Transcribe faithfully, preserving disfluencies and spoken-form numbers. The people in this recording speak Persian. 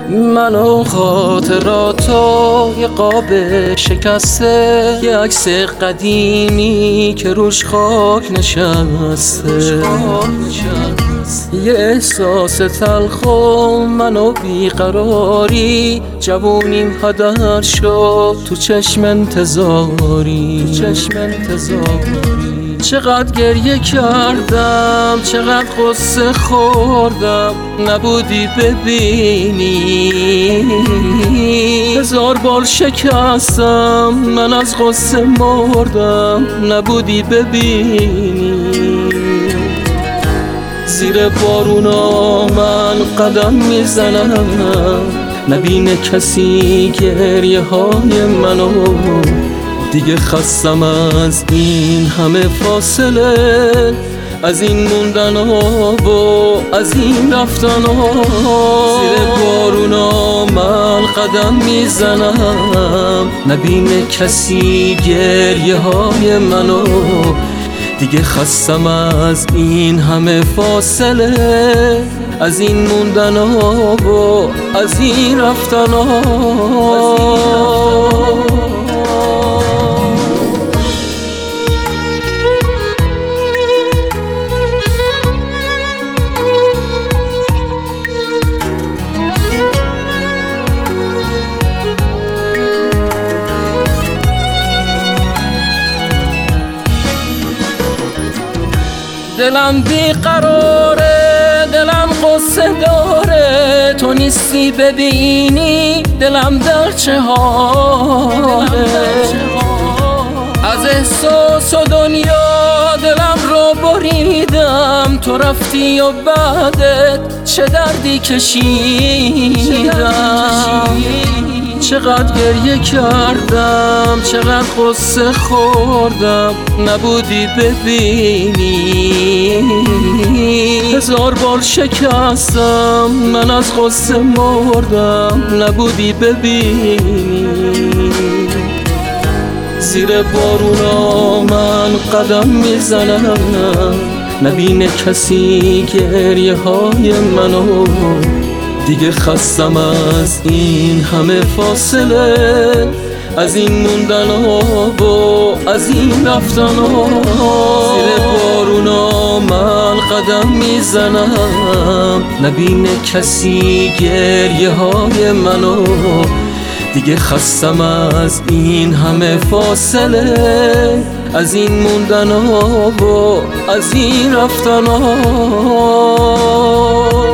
من و خاطراتو یه قاب شکسته، یه عکس قدیمی که روش خاک نشسته، یه احساس تلخ و من و بیقراری، جوونیم هدر شد تو چشم انتظاری، تو چشم انتظاری. چقدر گریه کردم، چقدر قصه خوردم، نبودی ببینی. هزار بار شکستم، من از قصه مردم، نبودی ببینی. زیر بارونا من قدم میزنم، نبینه کسی گریه های منو. دیگه خستم از این همه فاصله، از این موندن و از این رفتن ها. زیر بارونا من قدم میزنم، نبینه کسی گریه های منو. دیگه خستم از این همه فاصله، از این موندن و از این رفتن ها. دلم بیقراره، دلم قصه داره، تو نیستی ببینی دلم در چه حاله. از احساس و دنیا دلم رو بریدم، تو رفتی و بعدت چه دردی کشیدم. چقدر گریه کردم، چقدر قصه خوردم، نبودی ببینی. هزار بار شکستم، من از قصه مردم، نبودی ببینی. زیر بارونا من قدم میزنم، نبینه کسی گریه های منو. دیگه خستم از این همه فاصله، از این موندن و از این رفتن ها. زیر بارونا من قدم میزنم، نبینه کسی گریه های منو. دیگه خستم از این همه فاصله، از این موندن و از این رفتن ها.